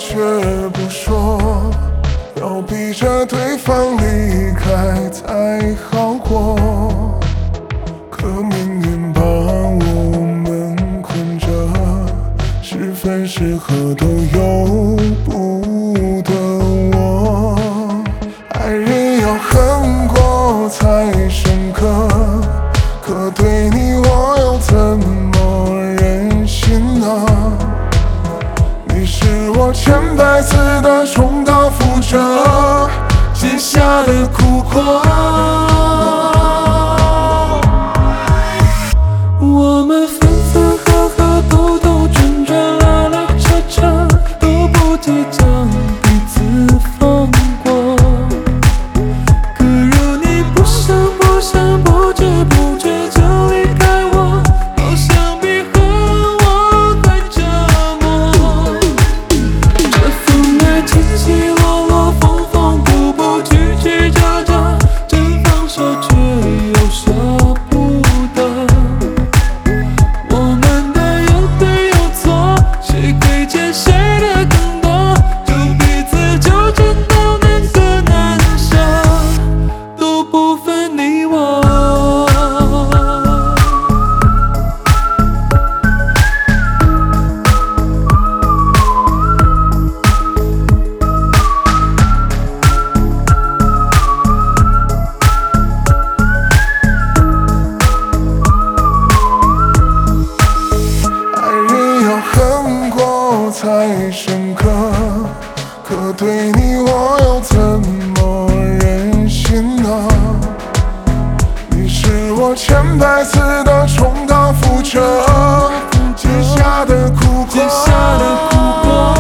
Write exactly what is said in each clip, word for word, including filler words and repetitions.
却不说，要逼着对方离开才好过。可命运把我们困着，是分是合都由不得我。爱人要恨过才深刻，可对你我又怎么忍心呢？你是我千百次的重蹈覆辙，结下的苦果。 我们分分合合，兜兜转转，拉拉扯扯，都不提将彼此放过。可如你不想不想，不知不觉就离开我，好像比恨我还折磨。这风儿起起落落，风风不不，曲曲折折，真放手却又舍不得。我们的有对有错，谁亏欠谁的更多，就彼此纠缠到难割难舍，都不分你我。 爱人要恨过才深刻，可对你我又怎么忍心呢？你是我千百次的重蹈覆辙，结下的苦结果。 下的苦果。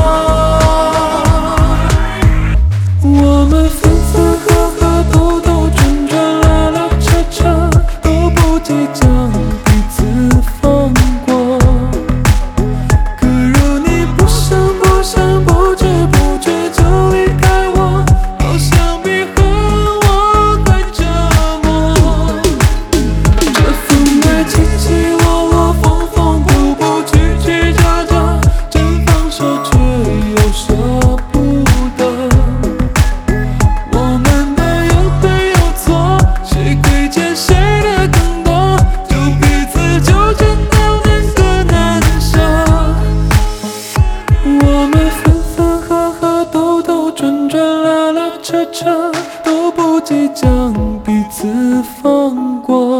我们分分合合，兜兜转转，拉拉扯扯，都不提将彼此放过。可如你不想不想，不知不觉就离开我，好像比恨我还折磨。这风儿起起落落，风风不不，曲曲折折，真放手却又舍不得。我们的有对有错，谁亏欠谁的更多，就彼此纠缠到难割难舍。我们分分合合，兜兜转转，拉拉扯扯，都不计将彼此放过。